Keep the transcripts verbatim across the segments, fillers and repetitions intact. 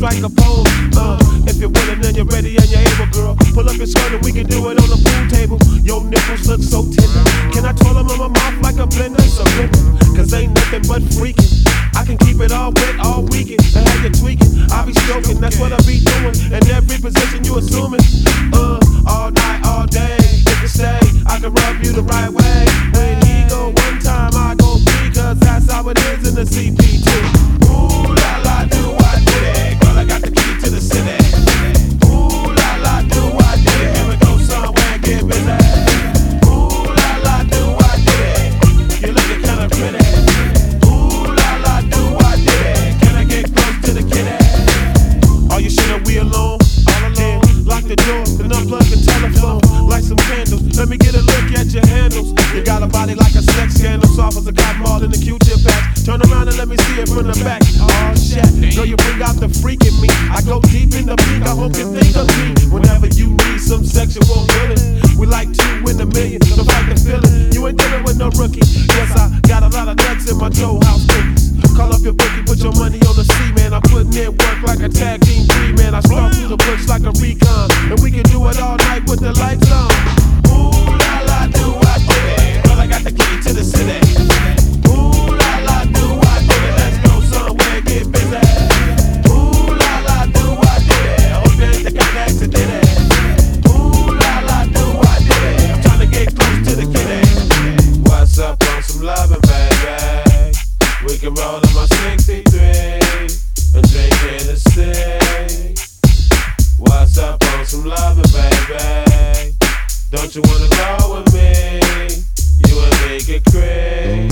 strike a pose. Uh, if you're willing and you're ready and you're able, girl, pull up your skirt and we can do it on the pool table. Your nipples look so tender. Can I twirl them in my mouth like a blender? Surrender, cause ain't nothing but freaking. I can keep it all wet all weekend and have you tweaking. I'll be stroking, that's what I be doing. In every position you assuming. Uh, all night, all day. If you stay, I can rub you the right way. When he go one time, I go three, cause that's how it is in the C P T. Ooh la la, do I did it? Girl, I got the key to the city. Ooh la la, do I did it? Here we go somewhere and get busy. Ooh la la, do I did it? You're looking kinda pretty. Ooh la la, do I did it? Can I get close to the kitty? Are you sure that we alone? All alone. Lock the door and unplug the telephone. Light some candles. Let me get a look at your handles. You got a body like a sex scandal, soft as a cotton ball in the Q-tip patch. Turn around and let me see it from the back. Oh shit, girl, you bring out the freak in me. I go deep in the peak. I hope you think of me whenever you need some sexual healing. We like two in a million, so fight the feeling. You ain't dealing with no rookie. Yes, I got a lot of nuts in my toe house cookies. Call up your bookie, put your money on the sea, man. I'm putting in work like a tag team three, man. I stalk through the bush like a recon, and we can do it all night with the lights on. Ooh la la, do I did it? Girl, I got the key to the city. Ooh la la, do I did it? Let's go somewhere and get busy. Ooh la la, do I did it? I hope you ain't think I'm accident. Ooh la la, do I did it? I'm trying to get close to the kitty. What's up on some loving, baby? We can roll in my sixty-three and drink Hennessy. What's up on some loving, baby? Don't you wanna go with me? You and me get crazy.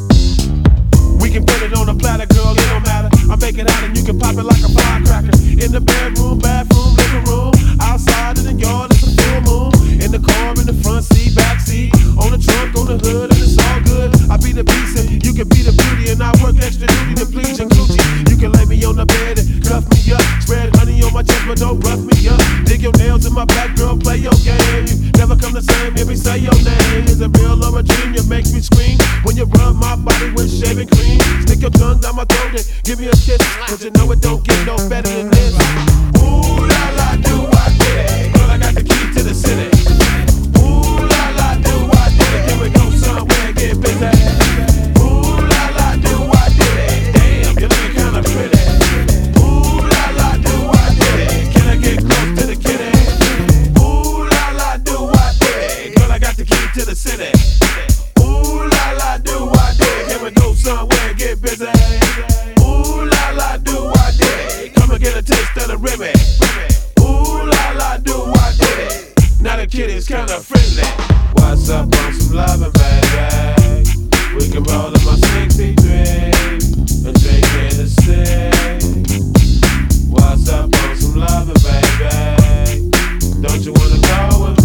We can put it on a platter, girl, it don't matter. I make it hot and you can pop it like a firecracker. In the bedroom, bathroom, living room, outside in the yard, it's a full moon. In the car, in the front seat, back seat, on the trunk, on the hood, and it's all good. I be the beast and you can be the beauty, and I work extra duty to please your coochie. You can lay me on the bed and cuff me up, spread honey on my chest, but don't rough me up. Dig your nails in my back, girl, play your game. You never come the same, hear me say your name. Is it real or a dream? You make me scream when you rub my body with shaving cream. Stick your tongue down my throat and give me a kiss, cause you know it don't get no better than this. Ooh la la, do I did it? Girl, I got the key to the city. Ooh la la, do I did it? Can we go somewhere and get busy? Ooh la la, do I did it? Damn, you're looking kinda pretty. Ooh la la, do I did it? Can I get close to the kitty? Ooh la la, do I did it? Girl, I got the key to the city. Ooh la la, do I did it? Can we go somewhere and get busy? Ooh la la, do I did it? Come and get a taste of the Remy. Ooh la la, do I did it? Now the kitty's kinda friendly. What's up on some loving, baby? We can roll in my sixty-three and drink Hennessy. What's up on some loving, baby? Don't you wanna go with me?